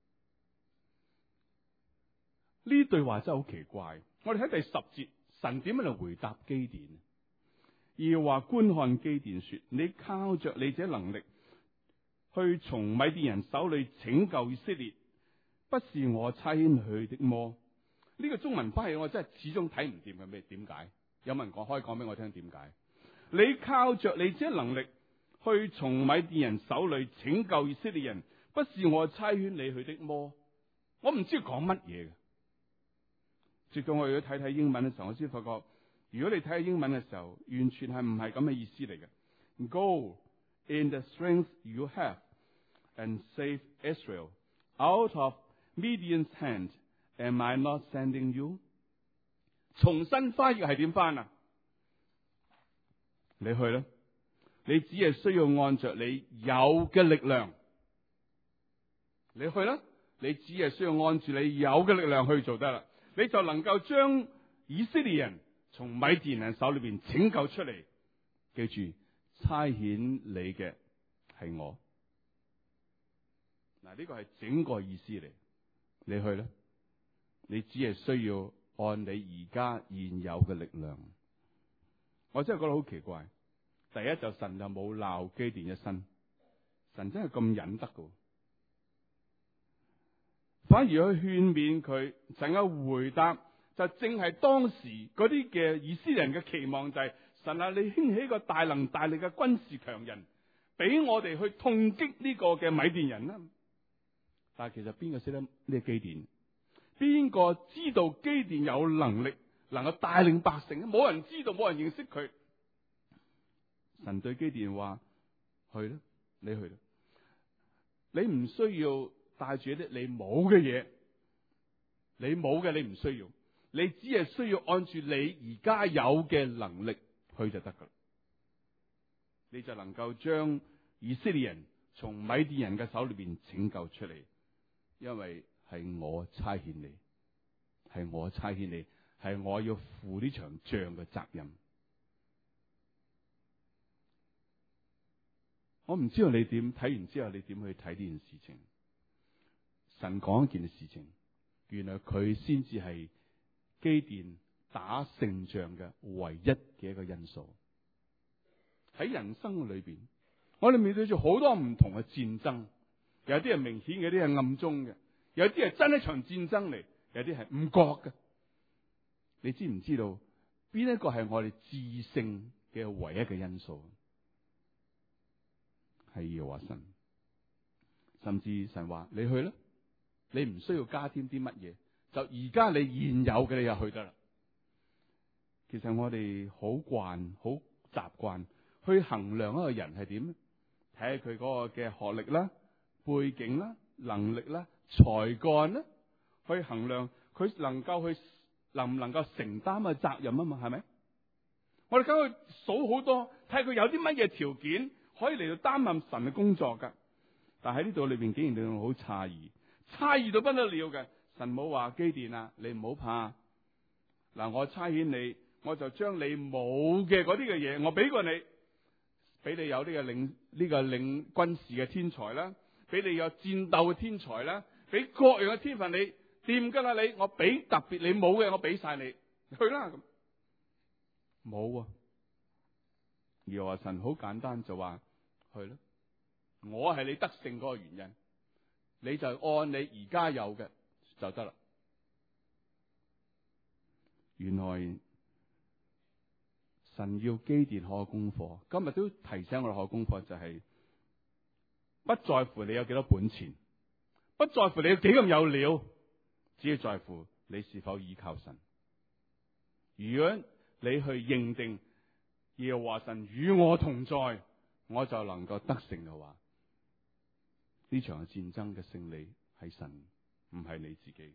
呢對話真係好奇怪。我哋睇第十節，神點樣嚟回答基甸？而話觀看基甸說：你靠着你這能力去從米甸人手裏拯救以色列，不是我差遣去的麼？呢、這個中文翻譯我真係始終睇唔掂嘅咩？點解？有冇人講可以講俾我聽點解？你靠着你這能力去從米甸人手裏拯救以色列人，不是我差遣你去的麼？我唔知講乜嘢嘅。直到我哋去睇睇英文嘅時候，我先發覺，如果你睇下英文嘅時候，完全係唔係咁嘅意思嚟嘅。Go in the strength you have and save Israel out of Midian's hand. Am I not sending you？ 重新翻譯係點翻啊？你去啦，你只係需要按着你有嘅力量。你去啦，你只係需要按住你有嘅力量去做得啦。你就能夠將以色列人從米甸人手裏邊拯救出嚟。記住，差遣你嘅係我。嗱，呢個係整個意思嚟。你去啦，你只係需要按你而家現有嘅力量。我真係覺得好奇怪。第一就神就冇鬧基甸一身，神真係咁忍得噶。反而去勸勉佢，神嘅回答就正係當時嗰啲嘅以色列人嘅期望，就係、是、神啊，你興起一個大能大力嘅軍事強人，俾我哋去痛擊呢個嘅米甸人啦。但係其實邊個識得呢個基甸？邊個知道基甸有能力能夠帶領百姓？冇人知道，冇人認識佢。神對基甸話：去啦，你去啦，你唔需要帶住一啲你冇嘅嘢，你冇嘅你唔需要，你只係需要按住你而家有嘅能力去就得噶啦，你就能夠將以色列人從米甸人嘅手裏邊拯救出嚟，因為係我差遣你，係我差遣你，係我要負呢場仗嘅責任。我唔知道你點睇完之後，你點去睇呢件事情？神講一件事情，原來佢先至係基甸打勝仗嘅唯一嘅一個因素。喺人生裏邊，我哋面對住好多唔同嘅戰爭，有啲係明顯嘅，有啲係暗中嘅，有啲係真一場戰爭嚟，有啲係唔覺嘅。你知唔知道邊一個係我哋致勝嘅唯一嘅因素？係耶和華神，甚至神話你去啦，你唔需要加添啲乜嘢，就而家你現有嘅你就去得啦。其實我哋好慣、好習慣去衡量一個人係點，睇下佢嗰個嘅學歷啦、背景啦、能力啦、才幹啦，去衡量佢能夠去能唔能夠承擔嘅責任啊嘛，係咪？我哋梗係數好多，睇下佢有啲乜嘢條件可以嚟到擔任神嘅工作噶。但喺呢度裏邊竟然令我好詫異，詫異到不得了嘅。神冇話基甸啊，你唔好怕，嗱，我差遣你，我就將你冇嘅嗰啲嘅嘢，我俾過你，俾你有呢個領呢、呢個領軍事嘅天才啦，俾你有戰鬥嘅天才啦，俾各樣嘅天分你，點掂噶啦你，我俾特別你冇嘅，我俾晒你，去啦咁。冇啊！耶和華神好簡單就話去啦，我係你得勝嗰個原因，你就按你而家有嘅就得啦。原來神要基甸學功課，今日都提醒我哋學功課就係、是、不在乎你有幾多本錢，不在乎你有幾咁有料，只要在乎你是否依靠神。如果你去認定耶和華神與我同在，我就能夠得勝嘅話，呢場嘅戰爭嘅勝利係神，唔係你自己。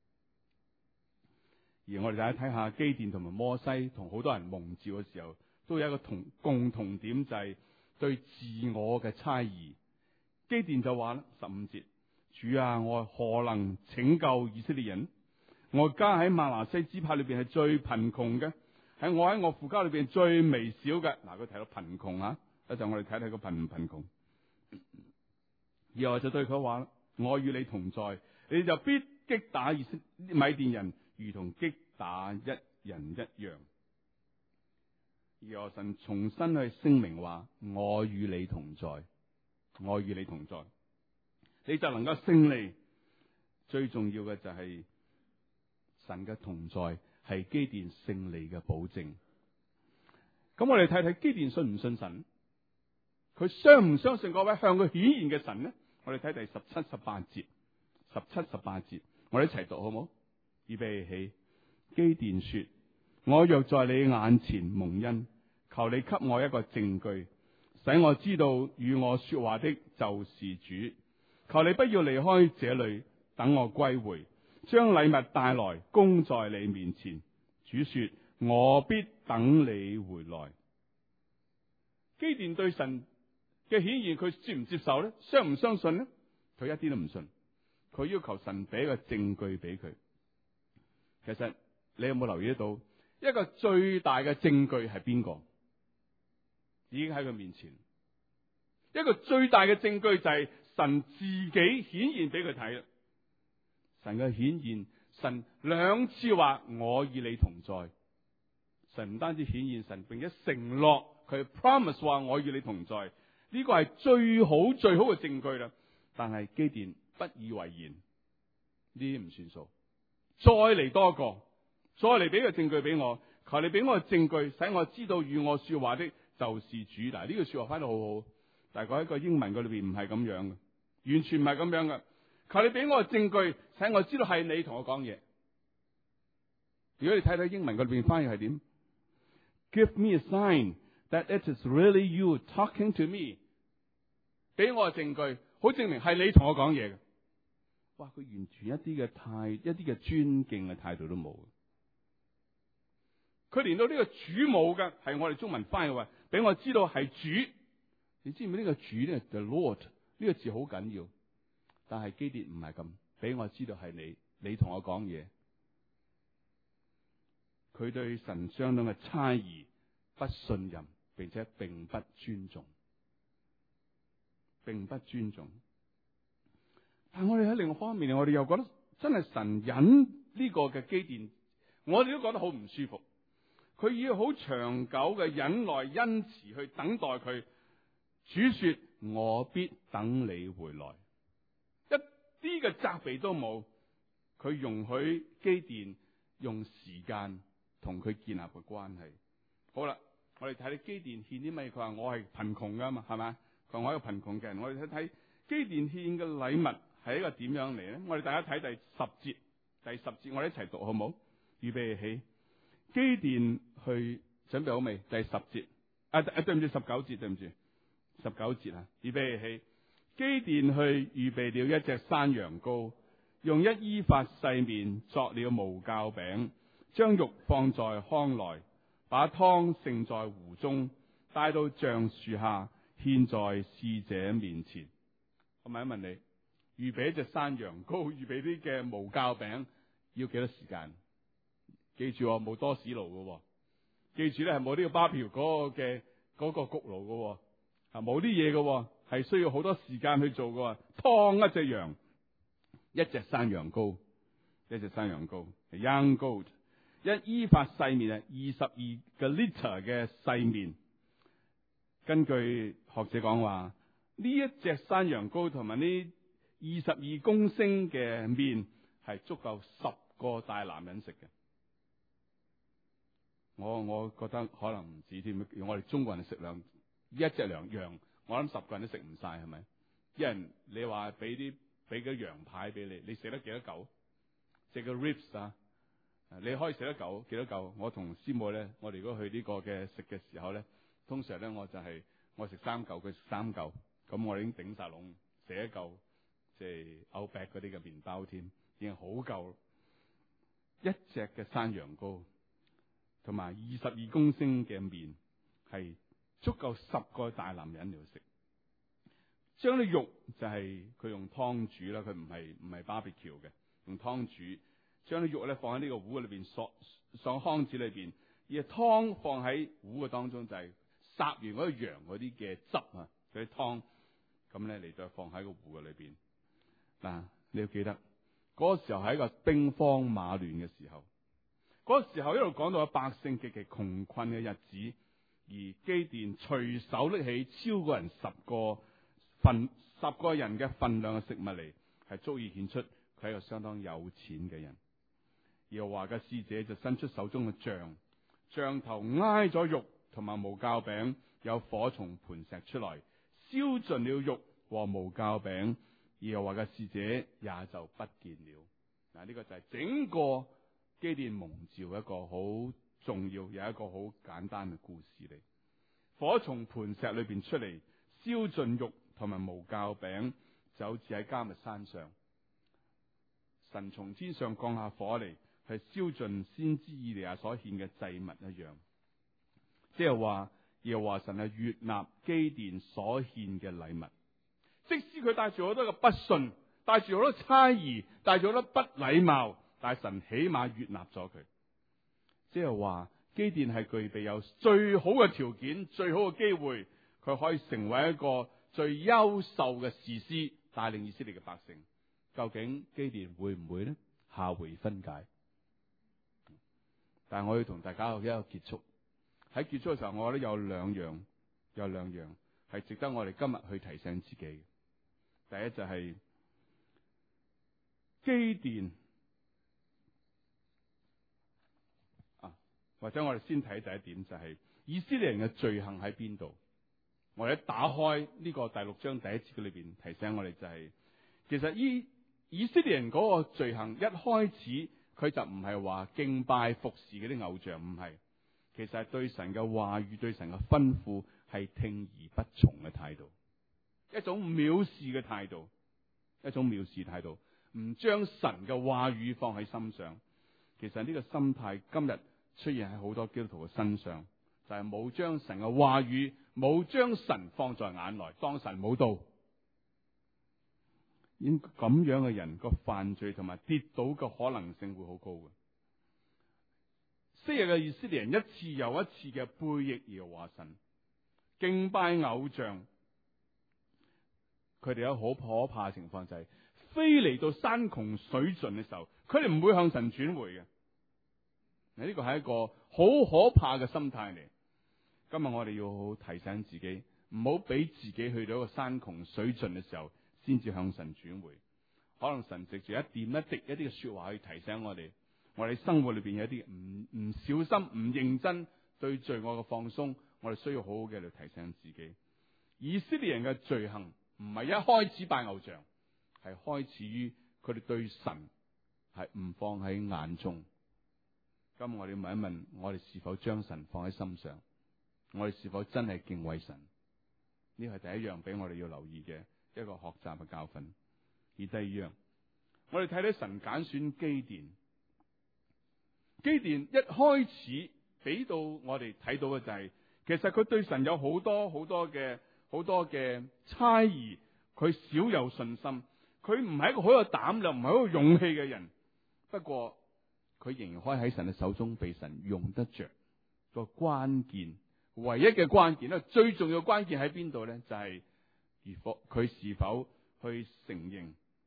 而我哋大家睇下基甸同埋摩西同好多人蒙召嘅時候，都有一個同共同點，就係對自我嘅猜疑。基甸就話啦，十五節，主啊，我何能拯救以色列人？我家喺瑪拿西支派裏邊係最貧窮嘅，喺我喺我父家裏邊最微小嘅。嗱，佢提到貧窮啊，一陣我哋睇睇個貧唔貧窮。然後就對佢話啦，我與你同在，你就必擊打以色米甸人，如同擊打一人一樣。然後神重新去聲明話，我與你同在，我與你同在，你就能夠勝利。最重要嘅就係神嘅同在係基甸勝利嘅保證。咁我哋睇睇基甸信唔信神？佢相唔相信嗰位向佢顯現嘅神呢？我哋睇第十七、十八節，十七、十八節，我哋一齊讀好唔好？預備起。基甸說：我若在你眼前蒙恩，求你給我一個證據，使我知道與我說話的就是主。求你不要離開這裏，等我歸回，將禮物帶來供在你面前。主說：我必等你回來。基甸對神嘅顯現，佢接唔接受呢？相唔相信呢？佢一啲都唔信。佢要求神俾一個證據俾佢。其實你有冇留意得到一個最大嘅證據係邊個？已經喺佢面前。一個最大嘅證據就係神自己顯現俾佢睇啦。神嘅顯現，神兩次話我與你同在。神唔單止顯現，神並且承諾，佢 promise 話我與你同在。呢個係最好最好嘅證據啦。但係基甸不以為然，呢啲唔算數。再嚟多一個，再嚟俾個證據俾我，求你俾我個證據，使我知道與我說話的就是主。嗱，呢句說話翻得好好，但係佢喺個英文嗰裏邊唔係咁樣嘅，完全唔係咁樣嘅。求你俾我個證據，使我知道係你同我講嘢。如果你睇睇英文嗰裏邊翻譯係點 ，Give me a sign that it is really you talking to me。俾我個證據，好證明係你同我講嘢嘅。哇！佢完全一啲嘅態，一啲嘅尊敬嘅態度都冇。佢連到呢個主冇嘅，係我哋中文翻譯話，俾我知道係主。你知唔知呢個主咧 ？The Lord 呢個字好緊要。但係基甸唔係咁，俾我知道係你，你同我講嘢。佢對神相當嘅猜疑、不信任，並且並不尊重，並不尊重。但係我哋喺另外一方面，我哋又覺得真係神忍呢個嘅基甸，我哋都覺得好唔舒服。佢以好長久嘅忍耐、恩慈去等待佢。主說：我必等你回來。一啲嘅責備都冇，佢容許基甸用時間同佢建立嘅關係。好啦，我哋睇睇基甸獻啲乜嘢？佢話我係貧窮噶嘛，係咪？佢話我係一個貧窮嘅人。我哋睇睇基甸獻嘅禮物係一個點樣嚟咧？我哋大家睇第十節，第十節我哋一齊讀好唔好？預備起，基甸去準備好未？第十節啊，對唔住，十九節，對唔住，十九節啊，預備起。基甸去預備了一隻山羊羔，用一伊法細麵作了無酵餅，將肉放在筐內，把湯盛在壺中，帶到橡樹下，獻在使者面前。我問一問你，預備一隻山羊羔，預備啲嘅無酵餅，要幾多時間？記住冇多士爐嘅，記住咧係冇呢個巴瓢嗰個嘅嗰個焗爐嘅，啊冇啲嘢嘅。係需要好多時間去做嘅，劏一隻羊，一隻山羊羔， 一隻山羊羔 young goat， 一依法細麵啊，二十二個 liter 嘅細麵。根據學者講話，呢一隻山羊羔同埋呢二十二公升嘅麵係足夠十個大男人食嘅。我我覺得可能唔止添，我哋中國人食兩一隻羊羊，我諗十個人都食唔晒，係咪？一人你話俾啲俾個羊排俾你，你食得幾多嚿？食個 ribs 啊，你可以食得嚿幾多嚿？我同師母咧，我哋如果去呢個嘅食嘅時候咧，通常咧我就係、是、我食三嚿，佢食三嚿，咁我已經頂晒籠，食一嚿即係 Outback 嗰啲嘅麵包添，已經好夠。一隻嘅山羊羔同埋二十二公升嘅麵係足夠十個大男人嚟食。將啲肉就係佢用湯煮啦，佢唔係唔係 barbecue 嘅，用湯煮。將啲肉咧放喺呢個壺裏邊，索上湯子裏邊，而湯放喺壺嘅當中，就係殺完嗰個羊嗰啲嘅汁啊，嗰啲湯，咁咧嚟再放喺個壺嘅裏邊。嗱，你要記得嗰、那個時候係一個兵荒馬亂嘅時候，嗰、那個時候一路講到百姓極其窮困嘅日子，而基甸隨手拎起超過人十個份十個人嘅份量嘅食物嚟，係足以顯出佢係一個相當有錢嘅人。耶和華嘅使者就伸出手中嘅杖，杖頭挨咗肉同埋無酵餅，有火從磐石出來，燒盡了肉和無酵餅。耶和華嘅使者也就不見了。嗱，呢個就係整個基甸蒙召一個好重要，有一個好簡單嘅故事嚟。火從磐石裏邊出嚟，燒盡肉同埋無酵餅，就好似喺迦密山上，神從天上降下火嚟，係燒盡先知以利亞所獻嘅祭物一樣。即係話耶和華神係悅納基甸所獻嘅禮物，即使佢帶住好多嘅不信，帶住好多猜疑，帶住好多不禮貌，但係神起碼悅納咗佢。即係話基甸係具備有最好嘅條件、最好嘅機會，佢可以成為一個最優秀嘅士師，帶領以色列嘅百姓。究竟基甸會唔會呢？下回分解。但係我要同大家有一個結束。喺結束嘅時候，我覺得有兩樣，有兩樣係值得我哋今日去提醒自己嘅。第一就係基甸啊，或者我哋先睇第一點，就係以色列人嘅罪行喺邊度？我哋一打開呢個第六章第一節嘅裏邊提醒我哋，就係其實以以色列人嗰個罪行一開始，佢就唔係話敬拜服侍嗰啲偶像，唔係，其實係對神嘅話語、對神嘅吩咐係聽而不從嘅態度，一種藐視嘅態度，一種藐視態度，唔將神嘅話語放喺心上。其實呢個心態今日出現喺好多基督徒嘅身上，就係冇將神嘅話語，冇將神放在眼內，當神冇到。應咁樣嘅人個犯罪同埋跌倒嘅可能性會好高嘅。昔日嘅以色列人一次又一次嘅背逆耶和華神，敬拜偶像，佢哋有好可怕嘅情況，就係飛嚟到山窮水盡嘅時候，佢哋唔會向神轉回嘅。呢個係一個好可怕嘅心態嚟。今日我哋要好好提醒自己，唔好俾自己去到一個山窮水盡嘅時候先至向神轉回。可能神藉住一點一滴一啲嘅說話去提醒我哋，我哋生活裏邊有一啲唔唔小心、唔認真對罪惡嘅放鬆，我哋需要好好嘅嚟提醒自己。以色列人嘅罪行唔係一開始拜偶像，係開始於佢哋對神係唔放喺眼中。今日我哋問一問，我哋是否將神放喺心上？我哋是否真係敬畏神？呢係第一樣俾我哋要留意嘅一個學習嘅教訓。而第二樣，我哋睇睇神揀選基甸。基甸一開始俾到我哋睇到嘅就係、是，其實佢對神有好多好多嘅好多嘅猜疑，佢少有信心，佢唔係一個好有膽量、唔係好有勇氣嘅人。不過佢仍然可以喺神嘅手中被神用得着。個關鍵，唯一嘅關鍵咧，最重要嘅關鍵喺邊度咧？就係、是、如果佢是否去承認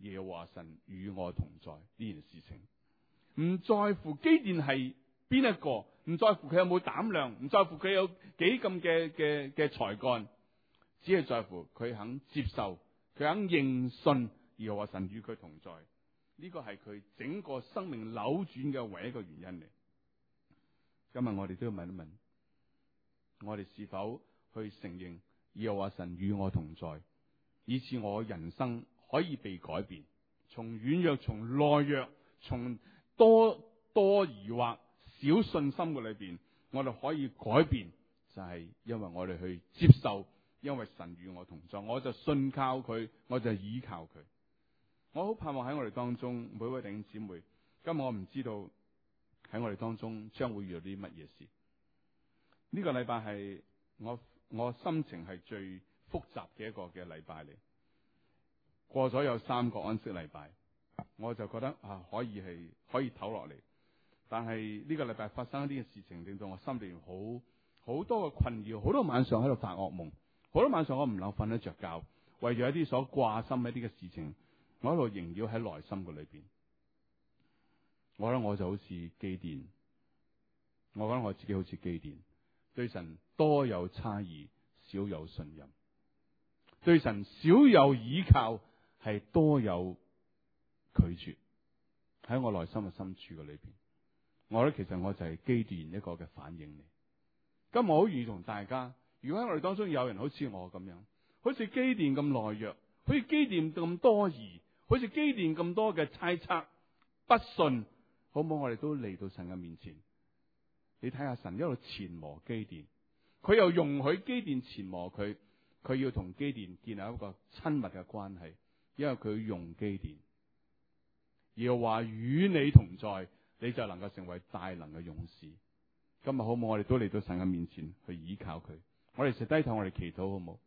耶和華神與我同在呢件事情。唔在乎基甸係邊一個，唔在乎佢有冇膽量，唔在乎佢有幾咁嘅嘅嘅才幹，只係在乎佢肯接受，佢肯認信耶和華神與佢同在。呢個係佢整個生命扭轉嘅唯一一個原因嚟。今日我哋都要問一問，我哋是否去承認耶和華神與我同在，以致我人生可以被改變，從軟弱、從懦弱、從多多疑惑、少信心嘅裏邊，我哋可以改變，就係因為我哋去接受，因為神與我同在，我就信靠佢，我就依靠佢。我好盼望喺我哋當中每位弟兄姊妹，今日我唔知道喺我哋當中將會遇到啲乜嘢事。呢個禮拜係我我心情係最複雜嘅一個嘅禮拜嚟。過咗有三個安息禮拜，我就覺得啊可以係可以唞落嚟。但係呢個禮拜發生一啲嘅事情，令到我心裏面好好多嘅困擾，好多晚上喺度發噩夢，好多晚上我唔能瞓得着覺，為咗一啲所掛心一啲嘅事情，我喺度縈繞喺內心嘅裏邊。我覺得我就好似基甸，我覺得我自己好似基甸，對神多有猜疑，少有信任；對神少有倚靠，係多有拒絕。喺我內心嘅深處嘅裏邊，我覺得其實我就係基甸一個嘅反應嚟。今日我好如同大家，如果喺我哋當中有人好似我咁樣，好似基甸咁懦弱，好似基甸咁多疑，好似基甸咁多嘅猜測、不信，好唔好？我哋都嚟到神嘅面前，你睇下神一路纏磨基甸，佢又容許基甸纏磨佢，佢要同基甸建立一個親密嘅關係，因為佢用基甸，耶和華與你同在，你就能夠成為大能嘅勇士。今日好唔好？我哋都嚟到神嘅面前去依靠佢，我哋食低頭，我哋祈禱好唔好？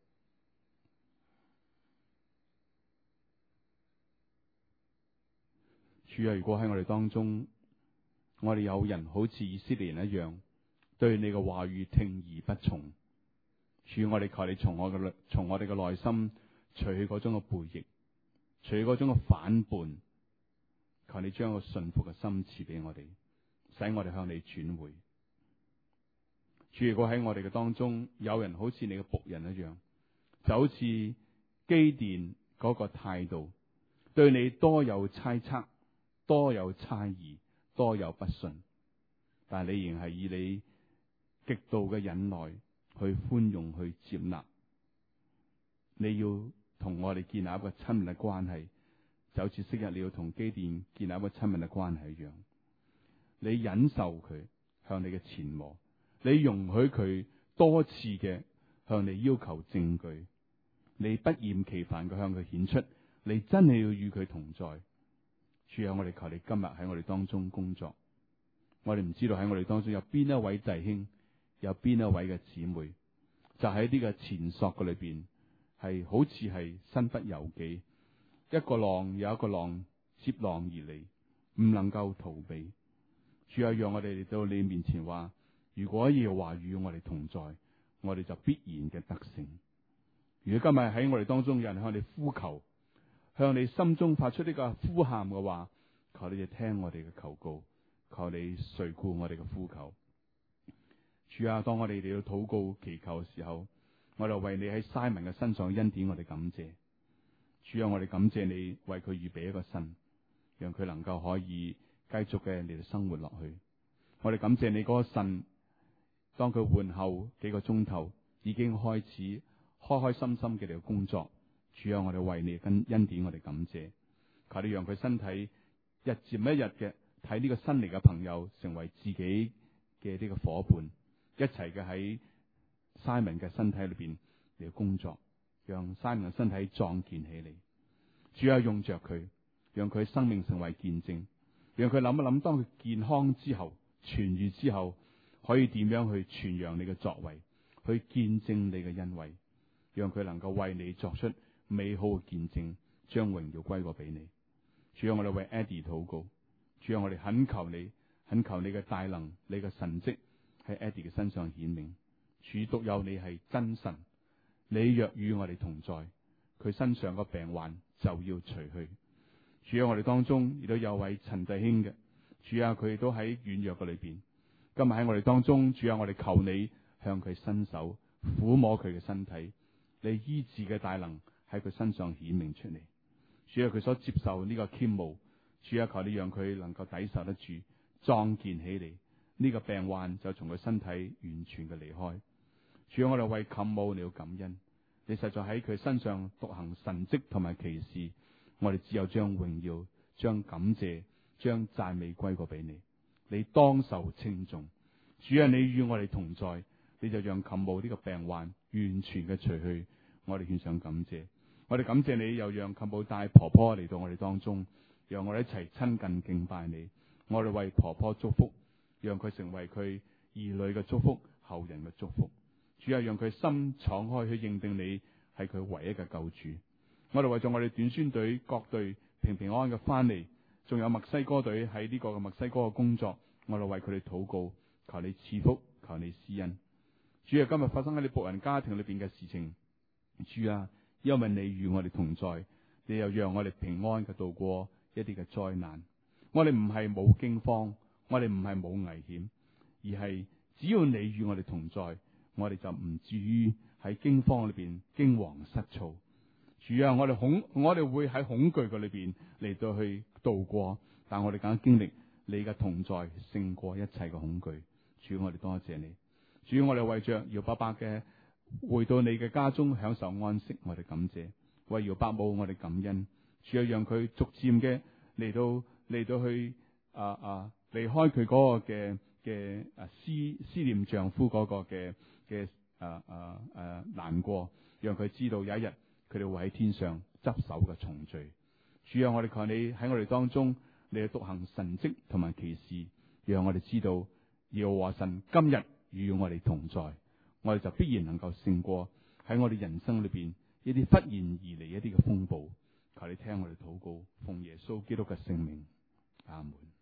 主啊，如果喺我哋當中，我哋有人好似以色列人一樣，對你嘅話語聽而不從，主，我哋求你從我嘅從我哋嘅內心除去嗰種嘅背逆，除去嗰種嘅反叛，求你將個順服嘅心賜俾我哋，使我哋向你轉回。主，如果喺我哋嘅當中有人好似你嘅僕人一樣，就好似基甸嗰個態度，對你多有猜測，多有猜疑，多有不信，但係你仍係以你極度嘅忍耐去寬容去接納。你要同我哋建立一個親密嘅關係，就好似昔日你要同基甸建立一個親密嘅關係一樣。你忍受佢向你嘅纏磨，你容許佢多次嘅向你要求證據，你不厭其煩嘅向佢顯出你真係要與佢同在。主啊，我哋求你今日喺我哋當中工作。我哋唔知道喺我哋當中有邊一位弟兄，有邊一位嘅姊妹，就喺呢個纏索嘅裏邊，係好似係身不由己，一個浪有一個浪接浪而嚟，唔能夠逃避。主啊，讓我哋嚟到你面前話，如果耶和華與我哋同在，我哋就必然嘅得勝。如果今日喺我哋當中有人向你呼求，向你心中發出呢個呼喊嘅話，求你就聽我哋嘅求告，求你垂顧我哋嘅呼求。主啊，當我哋嚟到禱告祈求嘅時候，我就為你喺 Simon 嘅身上恩典，我哋感謝。主啊，我哋感謝你為佢預備一個身，讓佢能夠可以繼續嘅嚟到生活落去。我哋感謝你嗰個腎，當佢換後幾個鐘頭，已經開始開開心心嘅嚟到工作。主啊，我哋為你跟恩典，我哋感謝。求你讓佢身體日漸一日嘅睇呢個新嚟嘅朋友成為自己嘅呢個伙伴，一齊嘅喺 Simon 嘅身體裏邊嚟工作，讓 Simon 嘅身體壯健起嚟。主啊，用着佢，讓佢生命成為見證，讓佢諗一諗，當佢健康之後、痊癒之後，可以點樣去傳揚你嘅作為，去見證你嘅恩惠，讓佢能夠為你作出美好嘅見證，將榮耀歸過俾你。主啊，我哋為 Eddie 禱告，主啊，我哋懇求你，懇求你嘅大能，你嘅神蹟喺 Eddie 嘅身上顯明。主，獨有你係真神，你若與我哋同在，佢身上個病患就要除去。 主喺我哋當中亦都有位陳弟兄嘅，主啊，佢亦都喺軟弱嘅裏邊。今日喺我哋當中，主啊，我哋求你向佢伸手撫摸佢嘅身體，你醫治嘅大能喺佢身上顯明出嚟。主啊，佢所接受呢個鉗務，主啊，求你讓佢能夠抵受得住，壯健起嚟，呢、這個病患就從佢身體完全嘅離開。主啊，我哋為鉗務你要感恩，你實在喺佢身上獨行神蹟同埋奇事，我哋只有將榮耀、將感謝、將讚美歸過俾你，你當受稱頌。主啊，你與我哋同在，你就讓鉗務呢個病患完全嘅除去，我哋獻上感謝。我哋感謝你，又讓鉗務帶婆婆嚟到我哋當中，讓我哋一齊親近敬拜你。我哋為婆婆祝福，讓佢成為佢兒女嘅祝福、後人嘅祝福。主啊，讓佢心敞開去認定你係佢唯一嘅救主。我哋為咗我哋短宣隊各隊平平安安嘅翻嚟，仲有墨西哥隊喺呢個嘅墨西哥嘅工作，我哋為佢哋禱告，求你賜福，求你施恩。主啊，今日發生喺你僕人家庭裏邊嘅事情，主啊，因為你與我哋同在，你又讓我哋平安嘅度過一啲嘅災難。我哋唔係冇驚慌，我哋唔係冇危險，而係只要你與我哋同在，我哋就唔至於喺驚慌裏邊驚惶失措。主啊，我哋恐，我哋會喺恐懼嘅裏邊嚟到去度過，但我哋更加經歷你嘅同在勝過一切嘅恐懼。主，我哋多謝你。主，我哋為着姚伯伯嘅回到你嘅家中享受安息，我哋感謝。為姚伯母，我哋感恩。主啊，讓佢逐漸嘅嚟到嚟到去啊啊離開佢嗰個嘅嘅啊思思念丈夫嗰個嘅嘅啊啊啊難過，讓佢知道有一日佢哋會喺天上執手嘅重聚。主啊，我哋求你喺我哋當中，你去獨行神蹟同埋奇事，讓我哋知道耶和華神今日與我哋同在，我哋就必然能夠勝過喺我哋人生裏邊一啲忽然而嚟一啲嘅風暴。求你聽我哋禱告，奉耶穌基督嘅聖名，阿門。